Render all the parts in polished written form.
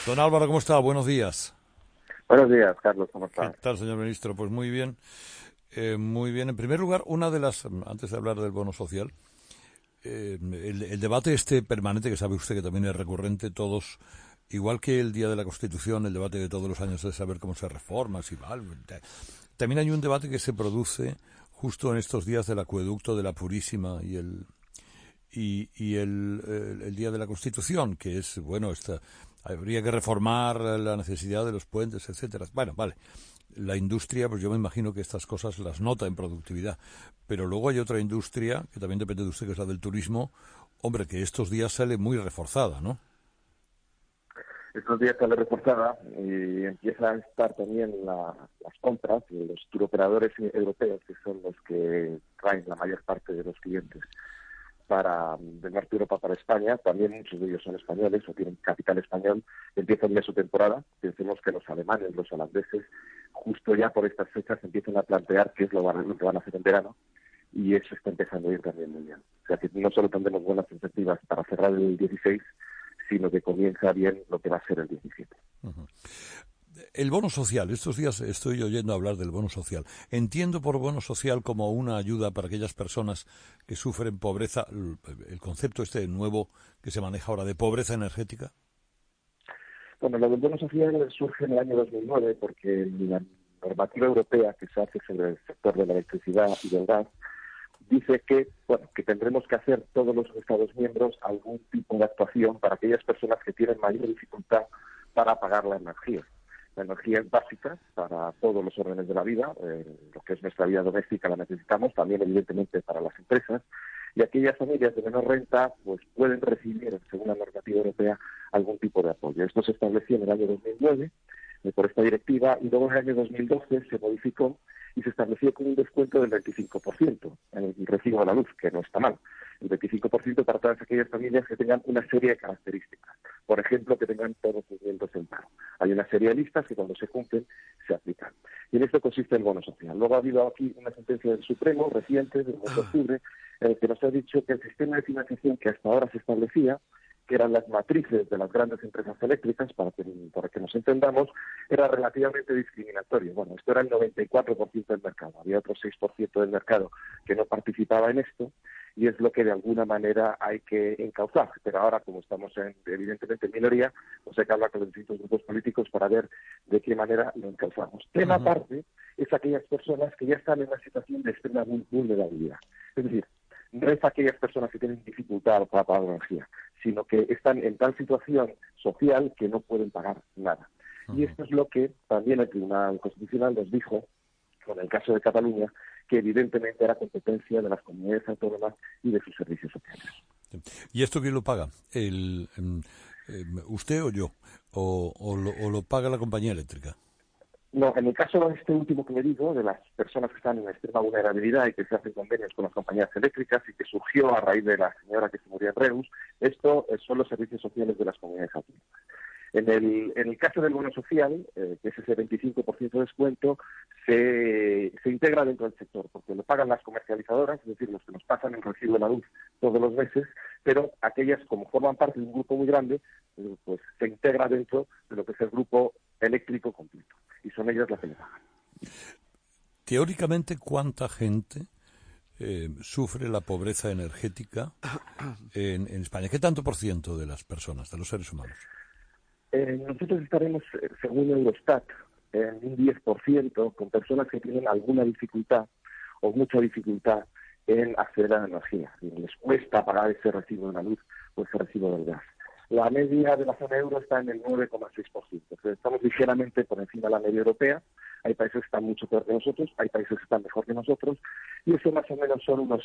Don Álvaro, ¿cómo está? Buenos días. Buenos días, Carlos, ¿cómo ¿Qué estás? tal, señor ministro? Pues muy bien. Muy bien. En primer lugar, antes de hablar del bono social, el debate este permanente, que sabe usted que también es recurrente, todos, igual que el Día de la Constitución, el debate de todos los años de saber cómo se reforma, si va. También hay un debate que se produce justo en estos días del acueducto de la Purísima y el Día de la Constitución, que es, bueno, habría que reformar la necesidad de los puentes, etcétera. Bueno, vale. La industria, pues yo me imagino que estas cosas las nota en productividad. Pero luego hay otra industria, que también depende de usted, que es la del turismo, hombre, que estos días sale muy reforzada, ¿no? Estos días sale reforzada y empieza a estar también las compras de los turoperadores europeos, que son los que traen la mayor parte de los clientes del norte de Europa para España. También muchos de ellos son españoles o tienen capital español. Empiezan ya su temporada. Pensemos que los alemanes, los holandeses, justo ya por estas fechas empiezan a plantear qué es lo que van a hacer en verano, y eso está empezando a ir también muy bien. O sea que no solo tendremos buenas perspectivas para cerrar el 16, sino que comienza bien lo que va a ser el 17. Uh-huh. El bono social, estos días estoy oyendo hablar del bono social. Entiendo por bono social como una ayuda para aquellas personas que sufren pobreza, el concepto este nuevo que se maneja ahora de pobreza energética. Bueno, lo del bono social surge en el año 2009 porque la normativa europea que se hace sobre el sector de la electricidad y del gas dice que, bueno, que tendremos que hacer todos los Estados miembros algún tipo de actuación para aquellas personas que tienen mayor dificultad para pagar la energía. La energía es básica para todos los órdenes de la vida, lo que es nuestra vida doméstica la necesitamos, también evidentemente para las empresas, y aquellas familias de menor renta pues pueden recibir, según la normativa europea, algún tipo de apoyo. Esto se estableció en el año 2009 por esta directiva, y luego en el año 2012 se modificó y se estableció con un descuento del 25% en el recibo de la luz, que no está mal. El 25% para todas aquellas familias que tengan una serie de características. Por ejemplo, que tengan todos sus miembros en paro. Hay una serie de listas que cuando se cumplen se aplican. Y en esto consiste el bono social. Luego ha habido aquí una sentencia del Supremo reciente, del mes de octubre, que nos ha dicho que el sistema de financiación que hasta ahora se establecía, que eran las matrices de las grandes empresas eléctricas, para que nos entendamos, era relativamente discriminatorio. Bueno, esto era el 94% del mercado. Había otro 6% del mercado que no participaba en esto, y es lo que de alguna manera hay que encauzar. Pero ahora, como estamos evidentemente en minoría, pues hay que hablar con los distintos grupos políticos para ver de qué manera lo encauzamos. Tema Uh-huh. aparte es aquellas personas que ya están en una situación de extrema vulnerabilidad. Es decir, no es aquellas personas que tienen dificultad para pagar la energía, sino que están en tal situación social que no pueden pagar nada. Y Uh-huh. esto es lo que también el Tribunal Constitucional nos dijo, con el caso de Cataluña, que evidentemente era competencia de las comunidades autónomas y de sus servicios sociales. ¿Y esto quién lo paga? ¿Usted o yo? ¿O lo paga la compañía eléctrica? No, en el caso de este último que le digo, de las personas que están en extrema vulnerabilidad y que se hacen convenios con las compañías eléctricas y que surgió a raíz de la señora que se murió en Reus, esto son los servicios sociales de las comunidades autónomas. En el caso del bono social, que es ese 25% de descuento, se integra dentro del sector, porque lo pagan las comercializadoras, es decir, los que nos pasan el recibo de la luz todos los meses, pero aquellas, como forman parte de un grupo muy grande, pues se integra dentro de lo que es el grupo eléctrico completo, y son ellas las que le pagan. Teóricamente, ¿cuánta gente sufre la pobreza energética en España? ¿Qué tanto por ciento de las personas, de los seres humanos? Nosotros estaremos, según Eurostat, en un 10% con personas que tienen alguna dificultad o mucha dificultad en acceder a la energía. Y les cuesta pagar ese recibo de la luz o ese recibo del gas. La media de la zona euro está en el 9,6%. Entonces, estamos ligeramente por encima de la media europea. Hay países que están mucho peor que nosotros, hay países que están mejor que nosotros, y eso más o menos son unos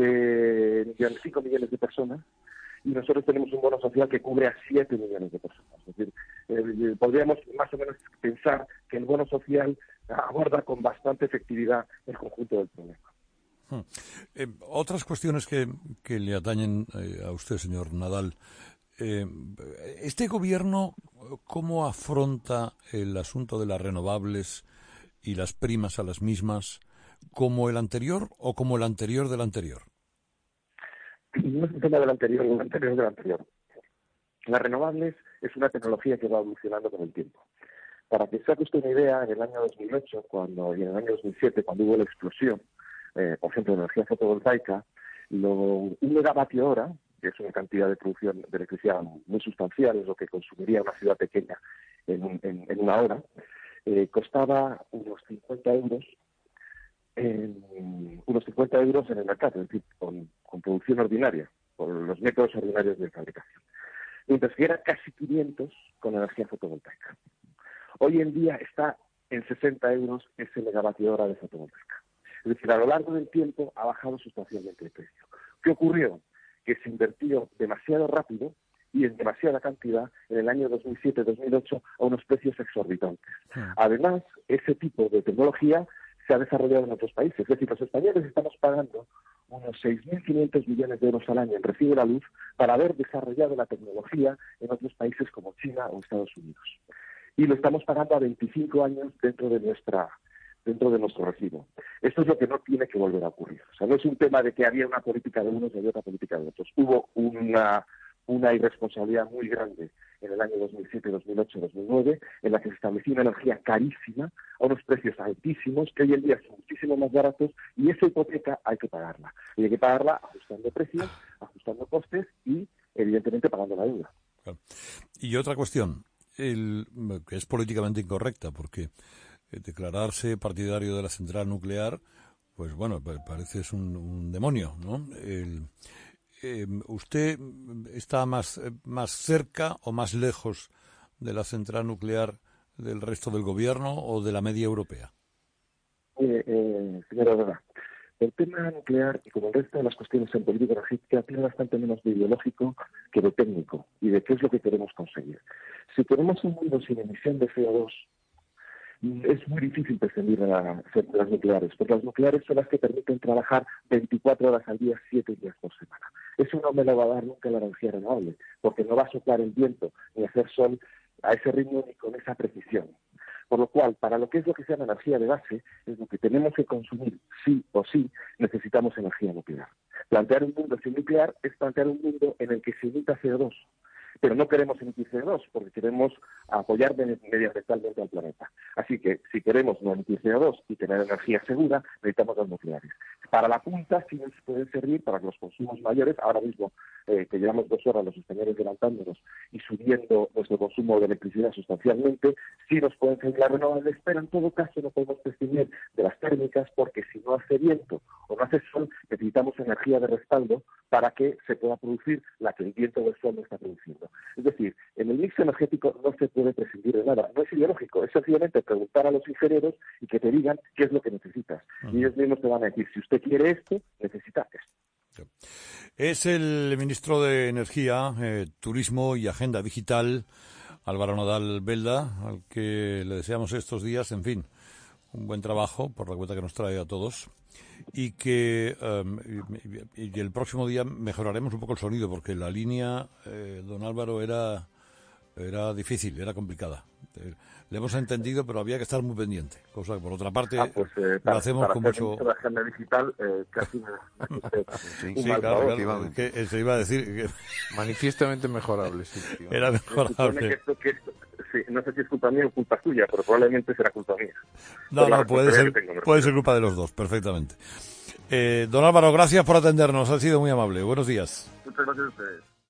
5 millones de personas, y nosotros tenemos un bono social que cubre a 7 millones de personas. Es decir, podríamos más o menos pensar que el bono social aborda con bastante efectividad el conjunto del problema. Otras cuestiones que le atañen a usted, señor Nadal. Eh, ¿Este gobierno cómo afronta el asunto de las renovables y las primas a las mismas? ¿Como el anterior o como el anterior del anterior? No es un tema del anterior del anterior del anterior. Las renovables es una tecnología que va evolucionando con el tiempo. Para que se haga usted una idea, en el año 2008 y en el año 2007, cuando hubo la explosión, por ejemplo, de energía fotovoltaica, un megavatio hora, que es una cantidad de producción de electricidad muy sustancial, es lo que consumiría una ciudad pequeña en una hora, costaba unos 50 euros en el mercado, es decir, con producción ordinaria, con los métodos ordinarios de fabricación. Mientras que era casi 500 con energía fotovoltaica. Hoy en día está en 60 euros ese megavatio hora de fotovoltaica. Es decir, a lo largo del tiempo ha bajado sustancialmente el precio. ¿Qué ocurrió? Que se invirtió demasiado rápido y en demasiada cantidad en el año 2007-2008 a unos precios exorbitantes. Además, ese tipo de tecnología se ha desarrollado en otros países. Es decir, los españoles estamos pagando unos 6.500 millones de euros al año en recibo de la luz para haber desarrollado la tecnología en otros países como China o Estados Unidos. Y lo estamos pagando a 25 años dentro de nuestro recibo. Esto es lo que no tiene que volver a ocurrir. O sea, no es un tema de que había una política de unos y había otra política de otros. Hubo una irresponsabilidad muy grande en el año 2007, 2008, 2009, en la que se estableció una energía carísima a unos precios altísimos que hoy en día son muchísimo más baratos, y esa hipoteca hay que pagarla. Y hay que pagarla ajustando precios, ajustando costes y, evidentemente, pagando la deuda. Claro. Y otra cuestión, que es políticamente incorrecta, porque declararse partidario de la central nuclear, pues bueno, parece es un demonio, ¿no? ¿Usted está más cerca o más lejos de la central nuclear del resto del gobierno o de la media europea? Señora Herrera, el tema nuclear, y como el resto de las cuestiones en política energética, tiene bastante menos de ideológico que de técnico y de qué es lo que queremos conseguir. Si queremos un mundo sin emisión de CO2, es muy difícil prescindir de las nucleares, porque las nucleares son las que permiten trabajar 24 horas al día, 7 días por semana. Eso no me lo va a dar nunca la energía renovable, porque no va a soplar el viento ni hacer sol a ese ritmo ni con esa precisión. Por lo cual, para lo que es lo que se llama energía de base, es lo que tenemos que consumir sí o sí, necesitamos energía nuclear. Plantear un mundo sin nuclear es plantear un mundo en el que se emita CO2. Pero no queremos emitir CO2 porque queremos apoyar medioambientalmente al planeta. Así que si queremos no emitir CO2 y tener energía segura, necesitamos las nucleares. Para la punta sí nos pueden servir para los consumos mayores. Ahora mismo, que llevamos 2 horas los españoles levantándonos y subiendo nuestro consumo de electricidad sustancialmente, sí nos pueden servir las renovables, pero en todo caso no podemos prescindir de las térmicas, porque si no hace viento o no hace sol, necesitamos energía de respaldo para que se pueda producir la que el viento o el sol no está produciendo. Es decir, en el mix energético no se puede prescindir de nada. No es ideológico, es sencillamente preguntar a los ingenieros y que te digan qué es lo que necesitas. Y ellos mismos te van a decir, si usted quiere esto, necesita esto. Es el ministro de Energía, Turismo y Agenda Digital, Álvaro Nadal Belda, al que le deseamos estos días, en fin, un buen trabajo por la cuenta que nos trae a todos, y que y el próximo día mejoraremos un poco el sonido, porque la línea, don Álvaro, era difícil, era complicada. Le hemos entendido, pero había que estar muy pendiente, cosa que por otra parte lo hacemos con mucho... Para agenda digital, casi sí, claro, que se iba a decir que... manifiestamente mejorable, sí. Era mejorable. Sí, no sé si es culpa mía o culpa suya, pero probablemente será culpa mía. No, puede ser culpa de los dos, perfectamente. Don Álvaro, gracias por atendernos, ha sido muy amable. Buenos días. Muchas gracias a ustedes.